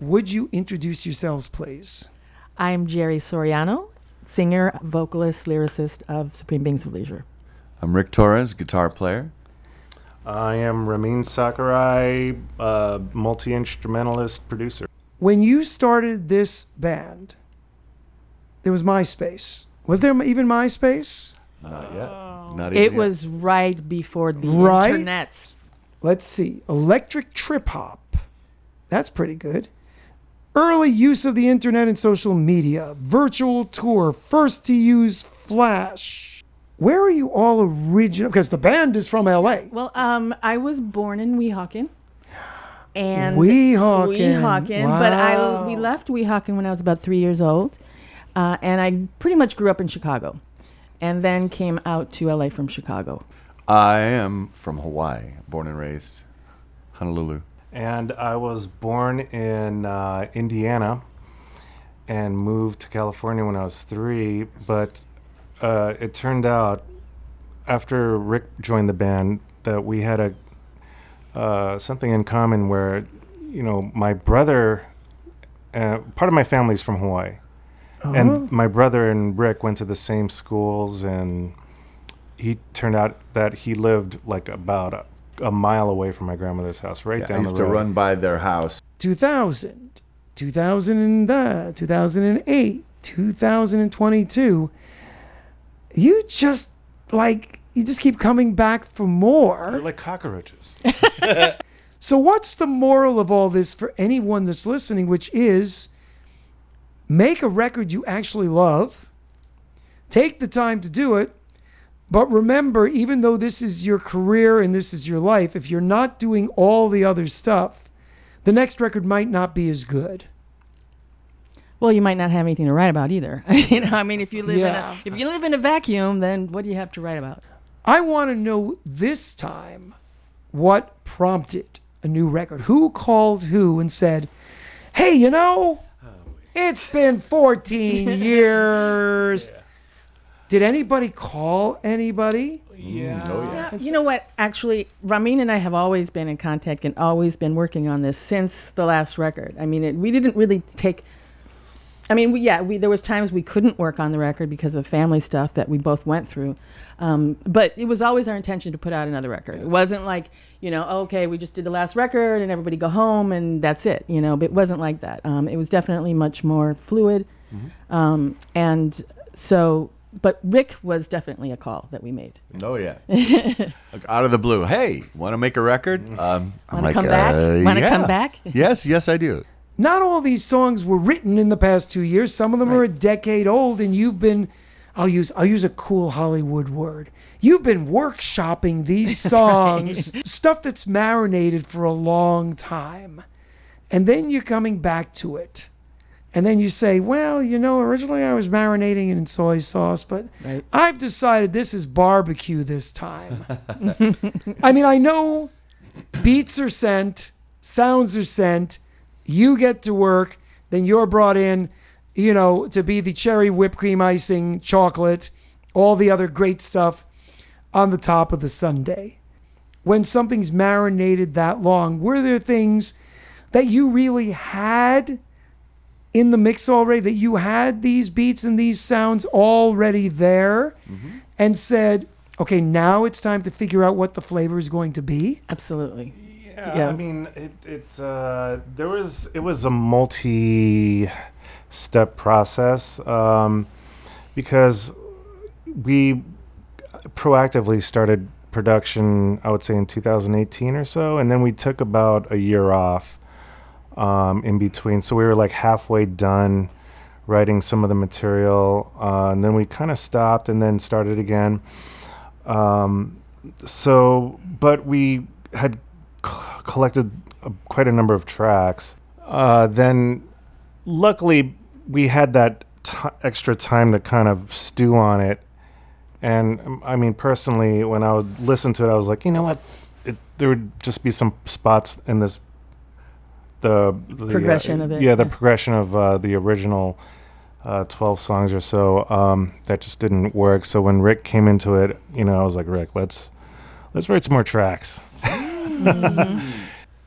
would you introduce yourselves, please? I'm Jerry Soriano, singer, vocalist, lyricist of Supreme Beings of Leisure. I'm Rick Torres, guitar player. I am Ramin Sakurai, multi-instrumentalist producer. When you started this band, there was MySpace. Was there even MySpace? Not yet. Not even It yet. was right before the Right? internet. Let's see. Electric Trip Hop. That's pretty good. Early use of the internet and social media. Virtual tour. First to use Flash. Where are you all original? Because the band is from L.A. Well, I was born in Weehawken. And Weehawken. Wow. we left Weehawken when I was about 3 years old. And I pretty much grew up in Chicago. And then came out to LA from Chicago. I am from Hawaii, born and raised Honolulu. And I was born in Indiana and moved to California when I was 3. But it turned out, after Rick joined the band, that we had something in common where, my brother, part of my family's from Hawaii. And my brother and Rick went to the same schools, and he turned out that he lived like about a mile away from my grandmother's house, right down I the used road. to run by their house. 2000, 2008, 2022. You just keep coming back for more. They're like cockroaches. So what's the moral of all this for anyone that's listening, which is make a record you actually love, take the time to do it, but remember, even though this is your career and this is your life, if you're not doing all the other stuff, the next record might not be as good. Well, you might not have anything to write about either. If you live in a vacuum, then what do you have to write about? I want to know this time what prompted a new record. Who called who and said, hey, it's been 14 years. Yeah. Did anybody call anybody? Yeah. Oh, yeah. You know what? Actually, Ramin and I have always been in contact and always been working on this since the last record. We didn't really take... there was times we couldn't work on the record because of family stuff that we both went through. But it was always our intention to put out another record. Yes. It wasn't like, okay, we just did the last record and everybody go home and that's it. But it wasn't like that. It was definitely much more fluid. Mm-hmm. But Rick was definitely a call that we made. Oh, yeah. Like, out of the blue. Hey, want to make a record? I'm like, come back? Want to come back? Yes, I do. Not all these songs were written in the past 2 years. Some of them are a decade old, and you've been, I'll use a cool Hollywood word. You've been workshopping these songs, stuff that's marinated for a long time. And then you're coming back to it. And then you say, well, originally I was marinating it in soy sauce, but I've decided this is barbecue this time. I know beats are sent, sounds are sent, you get to work, then you're brought in, to be the cherry whipped cream icing, chocolate, all the other great stuff on the top of the sundae. When something's marinated that long, were there things that you really had in the mix already, that you had these beats and these sounds already there, and said, okay, now it's time to figure out what the flavor is going to be? Absolutely. Yeah. It was a multi-step process, because we proactively started production, I would say in 2018 or so, and then we took about a year off in between. So we were like halfway done writing some of the material, and then we kind of stopped and then started again. But we had collected quite a number of tracks. Then luckily we had that extra time to kind of stew on it. And personally, when I would listen to it, I was like, you know what? There would just be some spots in this, the progression of it. Yeah, the progression of the original 12 songs or so that just didn't work. So when Rick came into it, I was like, Rick, let's write some more tracks.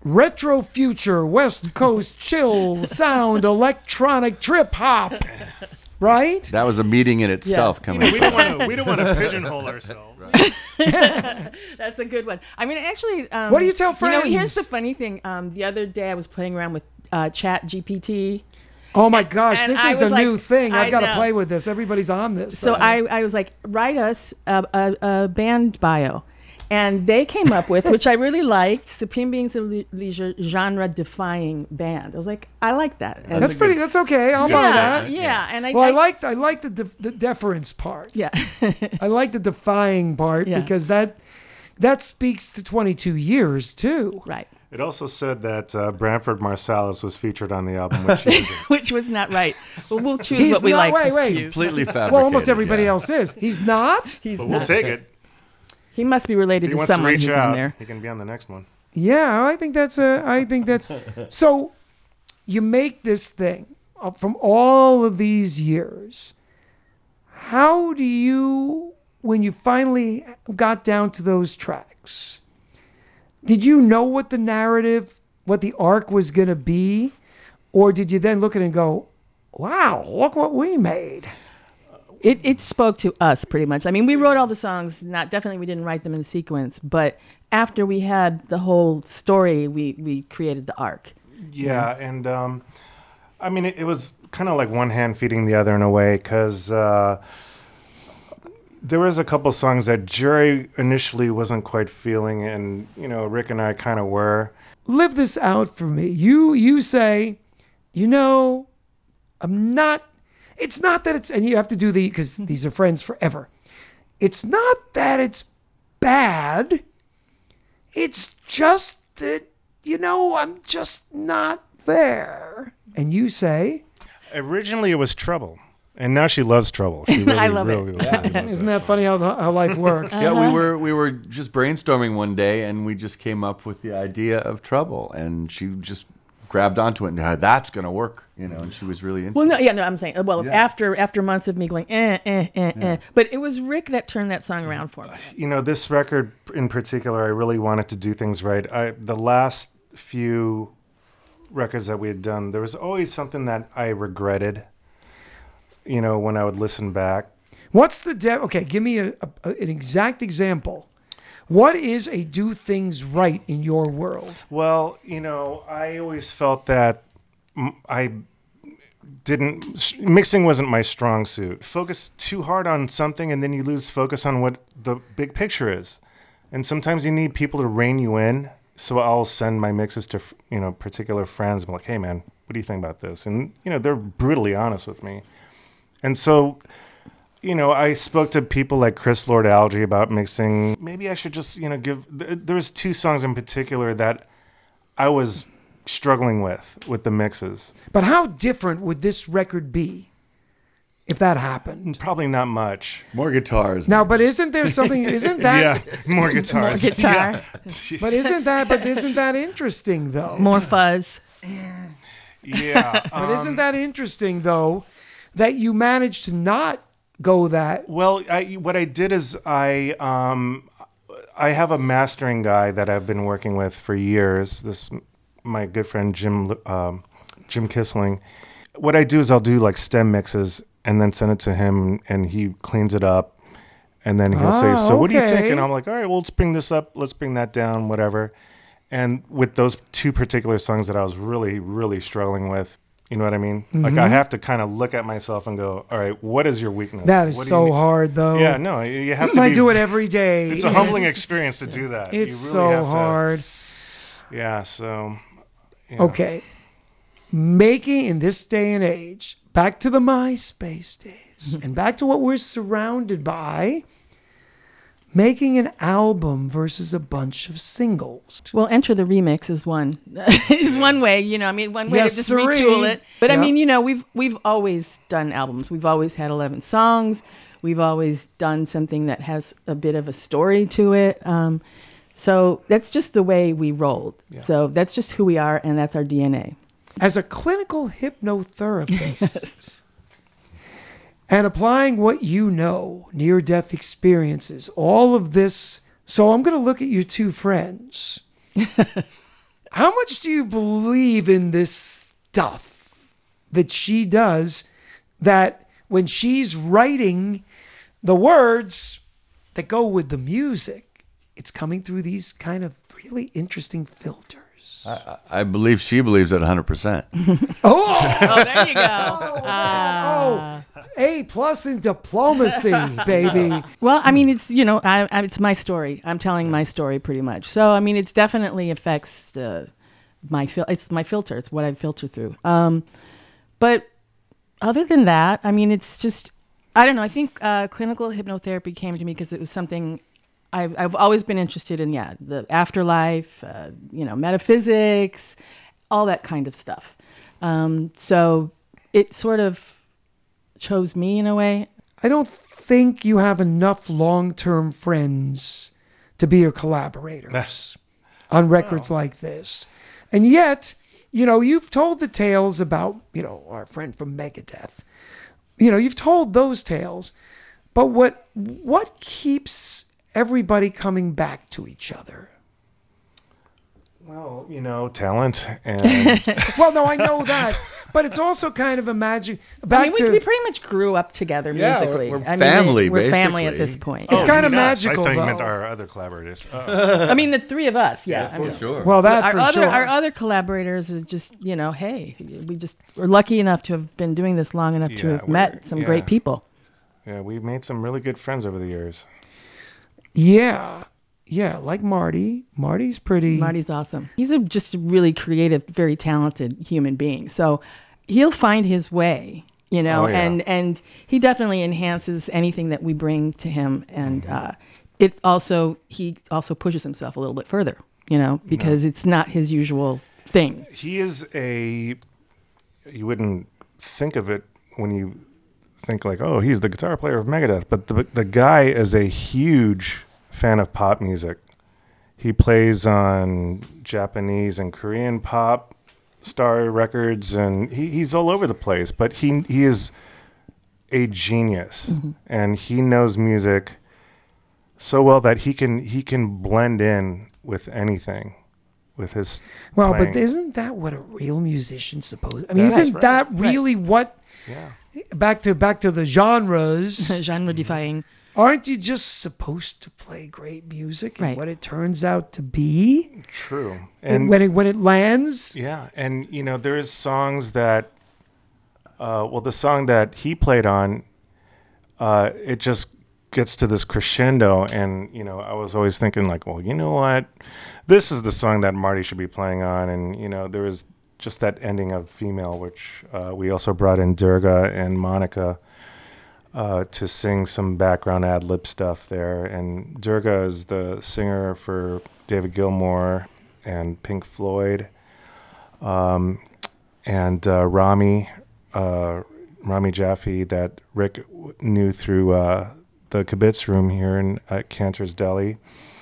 retro future, West Coast chill sound, electronic trip hop. Right? That was a meeting in itself coming. We don't want to pigeonhole ourselves. That's a good one. I mean, actually, What do you tell friends? Here's the funny thing. The other day I was playing around with Chat GPT. Oh my gosh, And this I is the was like, new thing. I've I got to know. play with this. Everybody's on this. So I was like, write us a band bio. And they came up with, which I really liked, Supreme Beings of Leisure, genre-defying band. I was like, I like that. And That's pretty. That's okay. I'll buy that. yeah. And Well, I like the deference part. Yeah. I like the defying part Yeah. because that speaks to 22 years too. Right. It also said that Branford Marsalis was featured on the album, which she isn't. Which was not right. Well, we'll choose He's what we not- like to wait. use. Completely fabricated. Well, almost everybody yeah. else is. He's not. He's But we'll not. take it. He must be related If he to wants to someone reach who's in out, there. he can be on the next one. Yeah, I think that's. So. You make this thing from all of these years. How do you, when you finally got down to those tracks, did you know what the narrative, what the arc was going to be? Or did you then look at it and go, wow, look what we made? It spoke to us pretty much. I mean, we wrote all the songs. Definitely we didn't write them in sequence, but after we had the whole story, we created the arc. Yeah, and I mean, it was kind of like one hand feeding the other in a way, because there was a couple songs that Jerry initially wasn't quite feeling, and Rick and I kind of were. Live this out for me. You say, I'm not. It's not that it's, and you have to do because these are friends forever. It's not that it's bad. It's just that, I'm just not there. And you say, Originally, it was Trouble, and now she loves Trouble. She really, I love it. really loves isn't that funny how life works? Yeah, we were just brainstorming one day, and we just came up with the idea of Trouble, and she just grabbed onto it, and that's going to work, and she was really into it. I'm saying, Yeah. after months of me going, but it was Rick that turned that song around for me. This record in particular, I really wanted to do things right. The last few records that we had done, there was always something that I regretted, when I would listen back. What's the okay, give me an exact example. What is a do things right in your world? Well, I always felt that mixing wasn't my strong suit. Focus too hard on something and then you lose focus on what the big picture is. And sometimes you need people to rein you in. So I'll send my mixes to, particular friends. I'm like, hey man, what do you think about this? And, they're brutally honest with me. And so, I spoke to people like Chris Lord-Alge about mixing. Maybe I should just, there's two songs in particular that I was struggling with the mixes. But how different would this record be if that happened? Probably not much. More guitars. Now, but isn't there something, isn't that, Yeah, more guitars. More guitar, but isn't that interesting though? more fuzz. Yeah. But isn't that interesting though, that you managed to not go that? Well, what I did is I have a mastering guy that I've been working with for years. My good friend Jim Kissling. What I do is I'll do like stem mixes and then send it to him, and he cleans it up, and then he'll say, "So what do you think?" okay. And I'm like, "All right, well, let's bring this up, let's bring that down, whatever." And with those two particular songs that I was really, really struggling with. You know what I mean? Like I have to kind of look at myself and go, all right, what is your weakness? That is What do you so need- hard though. Yeah, no, you have You to might be, do it every day. It's a humbling experience to do that. You It's really so have to- hard. Yeah, so. Yeah. Okay. Making in this day and age, back to the MySpace days and back to what we're surrounded by, making an album versus a bunch of singles. Well, Enter the Remix is one way, one way Yes, to just sirree. retool it. But Yep. I mean, we've always done albums. We've always had 11 songs. We've always done something that has a bit of a story to it. So that's just the way we rolled. Yeah. So that's just who we are, and that's our DNA. As a clinical hypnotherapist and applying what you know, near-death experiences, all of this. So I'm going to look at your two friends. How much do you believe in this stuff that she does, that when she's writing the words that go with the music, it's coming through these kind of really interesting filters? I believe she believes it 100%. Oh, there you go. Oh, A+ in diplomacy, baby. Well, I mean, it's, it's my story. I'm telling my story pretty much. So, I mean, it definitely affects it's my filter. It's what I filter through. But other than that, I mean, it's just, I don't know. I think clinical hypnotherapy came to me because it was something I've always been interested in. Yeah, the afterlife, metaphysics, all that kind of stuff. So it sort of chose me in a way. I don't think you have enough long-term friends to be your collaborators on records like this. And yet, you've told the tales about, our friend from Megadeth. You've told those tales. But what keeps everybody coming back to each other? Well, talent and Well, no, I know that, but it's also kind of a magic. We pretty much grew up together musically. We're family, we're family at basically. this point. It's kind of Us. magical, I thought you though. meant our other collaborators. I mean, the three of us, yeah. I mean, sure. Well, that our for other sure. our other collaborators are just, hey, we're lucky enough to have been doing this long enough to Yeah, have met some great people. yeah, we've made some really good friends over the years. Yeah, like Marty. Marty's pretty. Marty's awesome. He's just a really creative, very talented human being. So he'll find his way, Oh, yeah. and he definitely enhances anything that we bring to him. And he also pushes himself a little bit further, because it's not his usual thing. He is you wouldn't think of it when you think like, oh, he's the guitar player of Megadeth. But the guy is a huge fan of pop music. He plays on Japanese and Korean pop star records, and he's all over the place. But he is a genius, and he knows music so well that he can blend in with anything with his Well, playing. but isn't that what a real musician's supposed? I mean, That's isn't that really what? Yeah. Back to the genres. Genre defying. Aren't you just supposed to play great music and Right. what it turns out to be? True. And when it lands, Yeah, and there is songs that, the song that he played on, it just gets to this crescendo, and I was always thinking like, well, you know what, this is the song that Marty should be playing on, and there was just that ending of Female, which we also brought in Durga and Monica to sing some background ad-lib stuff there, and Durga is the singer for David Gilmour and Pink Floyd, and Rami Jaffe that Rick knew through the Kibitz room here at Cantor's Deli.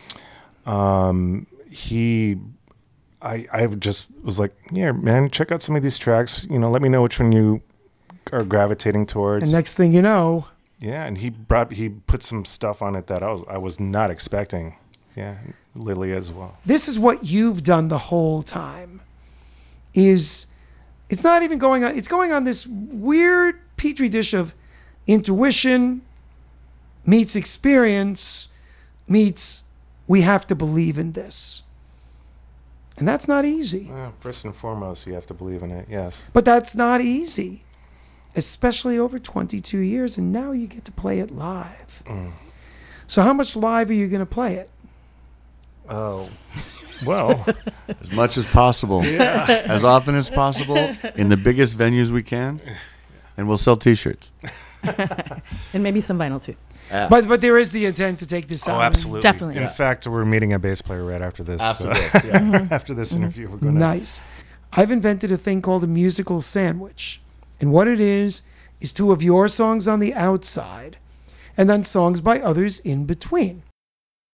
I just was like, yeah, man, check out some of these tracks. Let me know which one you are gravitating towards. and next thing you know, Yeah, and he put some stuff on it that I was not expecting. Yeah, Lily as well. this is what you've done the whole time. It's not even going on. It's going on this weird petri dish of intuition meets experience meets we have to believe in this. And that's not easy. First and foremost, you have to believe in it. Yes. But that's not easy, especially over 22 years. And now you get to play it live. So how much live are you going to play it? Oh, well. As much as possible. As often as possible. In the biggest venues we can. And we'll sell T-shirts. And maybe some vinyl too. But there is the intent to take this out. Oh, absolutely. Definitely. In fact, we're meeting a bass player right after this. After this, after this interview, we're going to. Nice. I've invented a thing called a musical sandwich. And what it is two of your songs on the outside and then songs by others in between.